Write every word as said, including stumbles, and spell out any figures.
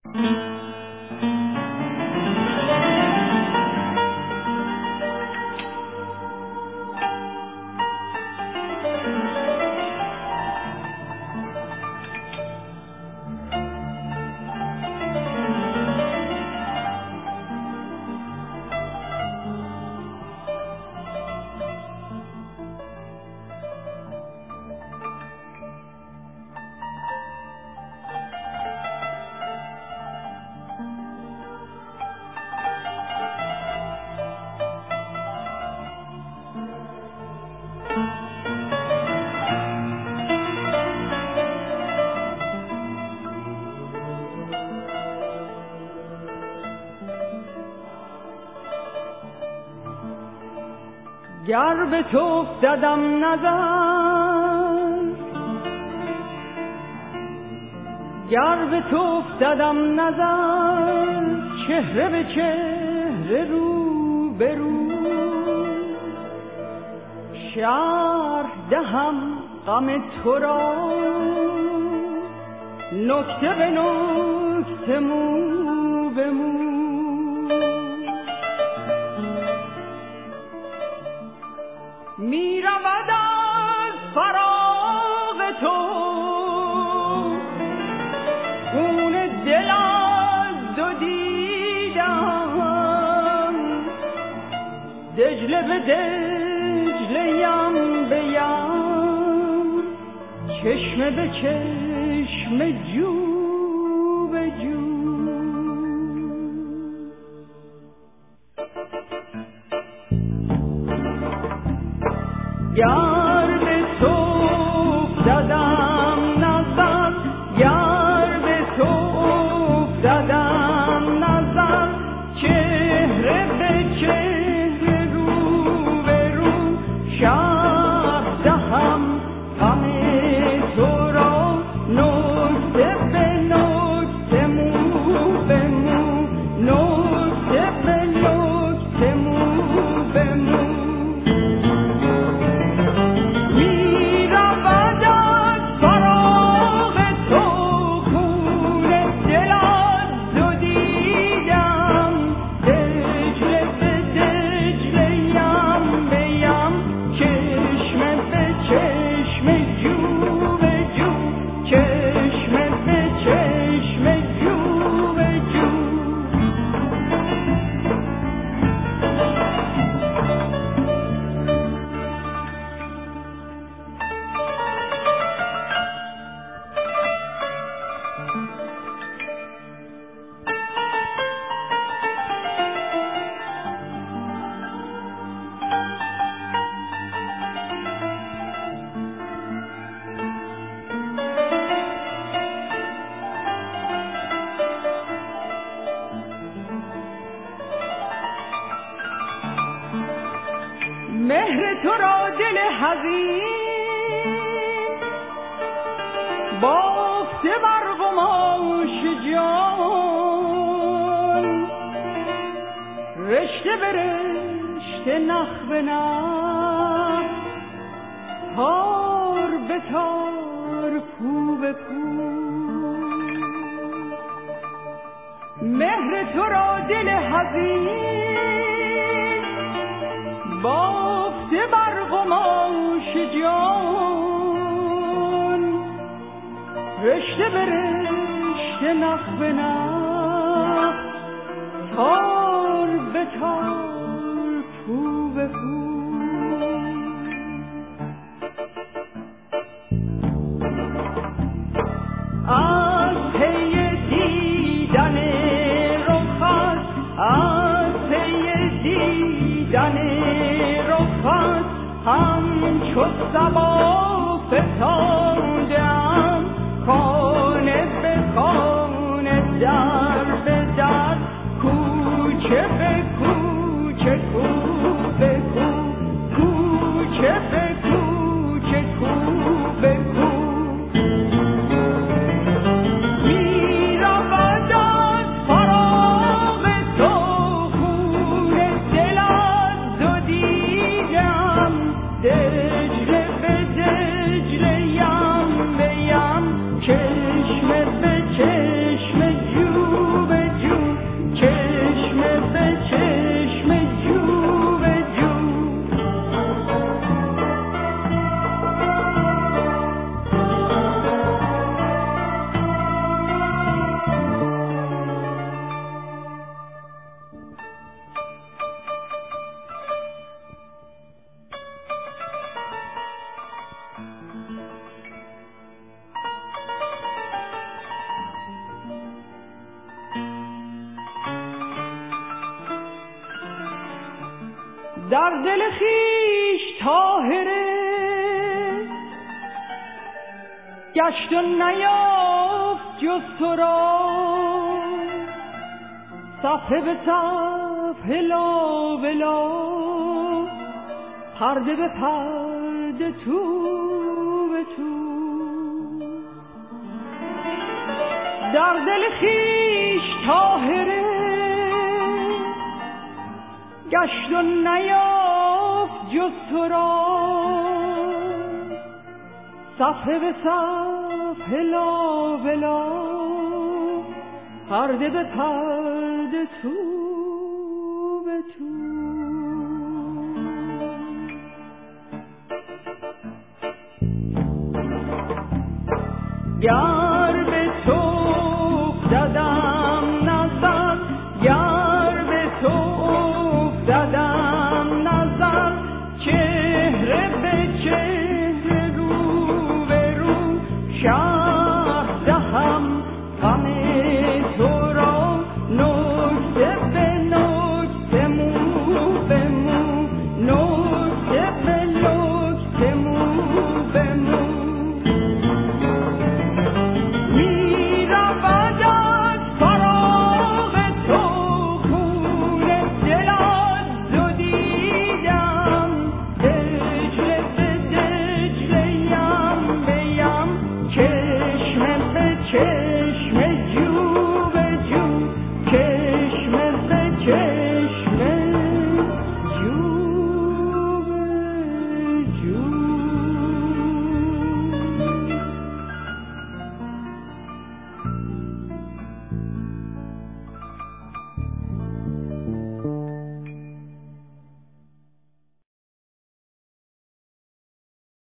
گر به تو افتادم نظر، گر به تو افتادم نظر، چهره به چهره رو به رو، شرح دهم غم تو را نکته به نکته، مو به مو. می رود از فراق تو خون دل از دو دیدم، دجله به دجله، یم به یم، چشم به چشم، جو به جو. گر به تو افتادم نظر، گر به تو افتادم نظر، چهره به چهره، رو به رو، شرح دهم غم تو را نکته به نکته، مو به مو، نکته به نکته، مو به مو. مهر تو را دل حزین بافته بر قماش جان، رشته به رشته، نخ به نخ، تار به تار، پو به پو. مهر تو را دل حزین بافته بر قماش جان، رشته به رشته، نخ به نخ، تار به تار، پو به پو. از پی دیدن رخت، از پی دیدن رخت، همچو صبا فتادم، خانه به خانه، در به در، کوچه به کوچه، کو به کو، کوچه به کوچه، کو به کو. چشم به چشم، جو در دل خویش طاهره گشت و نیافت جز تو را صفحه به صفحه لا بلا پرده به پرده تو به تو در دل خویش طاهره گشت و نیافت جز تو را صفحه به صفحه لا بلا پرده به پرده تو به تو یا